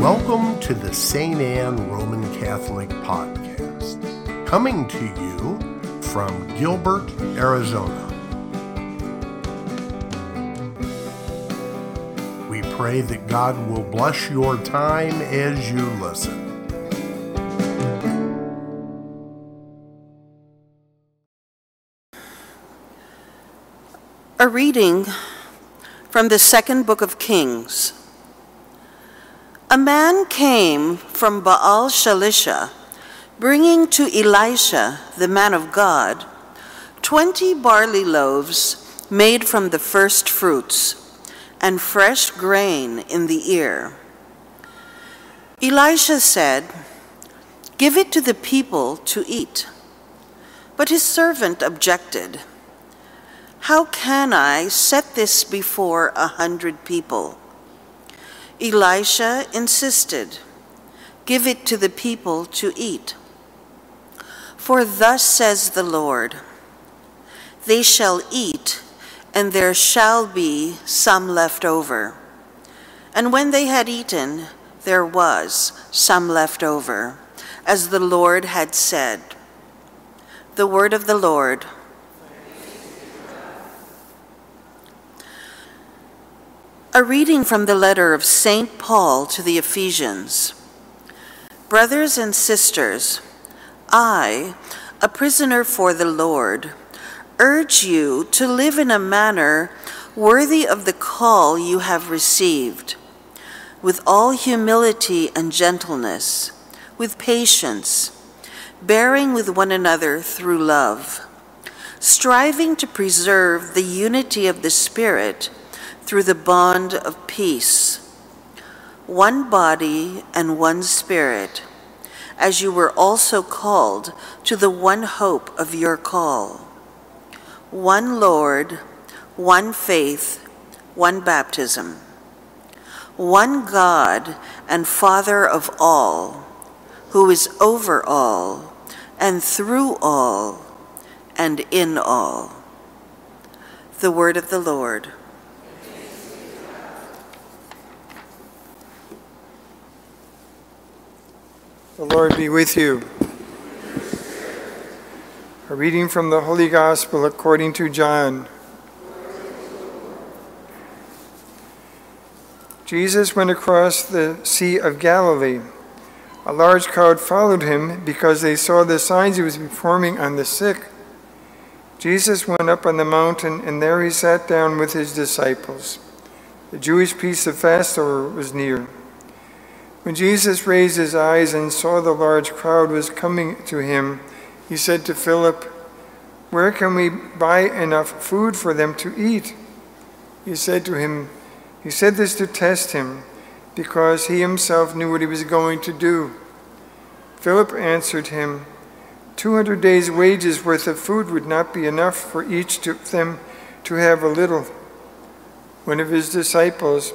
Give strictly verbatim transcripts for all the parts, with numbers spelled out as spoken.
Welcome to the Saint Anne Roman Catholic Podcast, coming to you from Gilbert, Arizona. We pray that God will bless your time as you listen. A reading from the second book of Kings. A man came from Baal Shalisha, bringing to Elisha, the man of God, twenty barley loaves made from the first fruits, and fresh grain in the ear. Elisha said, "Give it to the people to eat." But his servant objected, "How can I set this before a hundred people?" Elisha insisted, "Give it to the people to eat. For thus says the Lord, they shall eat, and there shall be some left over. And when they had eaten, there was some left over, as the Lord had said." The word of the Lord. A reading from the letter of Saint Paul to the Ephesians. Brothers and sisters, I, a prisoner for the Lord, urge you to live in a manner worthy of the call you have received, with all humility and gentleness, with patience, bearing with one another through love, striving to preserve the unity of the Spirit through the bond of peace. One body and one Spirit, as you were also called to the one hope of your call. One Lord, one faith, one baptism. One God and Father of all, who is over all, and through all, and in all. The word of the Lord. The Lord be with you. A reading from the Holy Gospel according to John. Jesus went across the Sea of Galilee. A large crowd followed him because they saw the signs he was performing on the sick. Jesus went up on the mountain, and there he sat down with his disciples. The Jewish feast of Passover was near. When Jesus raised his eyes and saw the large crowd was coming to him, he said to Philip, "Where can we buy enough food for them to eat?" He said to him, he said this to test him, because he himself knew what he was going to do. Philip answered him, Two hundred days' wages worth of food would not be enough for each of them to have a little." One of his disciples,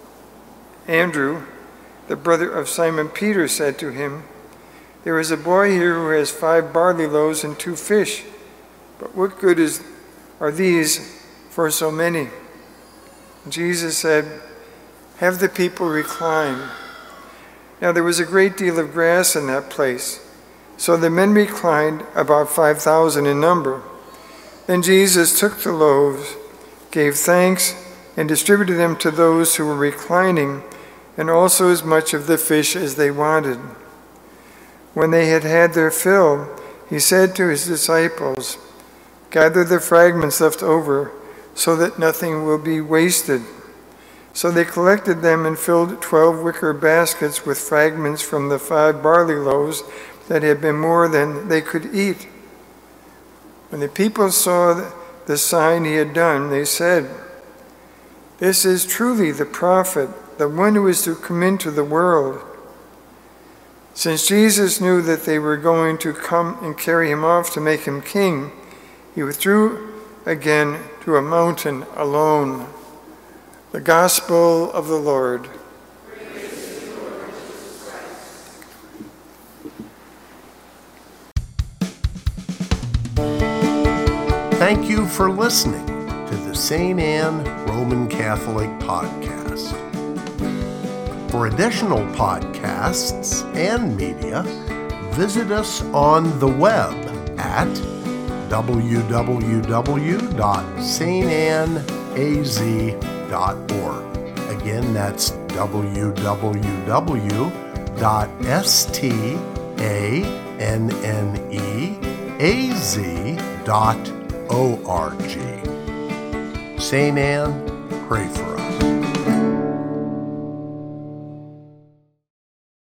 Andrew, the brother of Simon Peter, said to him, "There is a boy here who has five barley loaves and two fish, but what good is, are these for so many?" Jesus said, "Have the people recline." Now there was a great deal of grass in that place, so the men reclined, about five thousand in number. Then Jesus took the loaves, gave thanks, and distributed them to those who were reclining, and also as much of the fish as they wanted. When they had had their fill, he said to his disciples, "Gather the fragments left over, so that nothing will be wasted." So they collected them and filled twelve wicker baskets with fragments from the five barley loaves that had been more than they could eat. When the people saw the sign he had done, they said, "This is truly the prophet, the one who is to come into the world." Since Jesus knew that they were going to come and carry him off to make him king, he withdrew again to a mountain alone. The Gospel of the Lord. Praise to you, Lord Jesus Christ. Thank you for listening to the Saint Anne Roman Catholic Podcast. For additional podcasts and media, visit us on the web at w w w dot st ann a z dot org. Again, that's w w w dot st ann e a z dot org. Saint Anne, pray for us.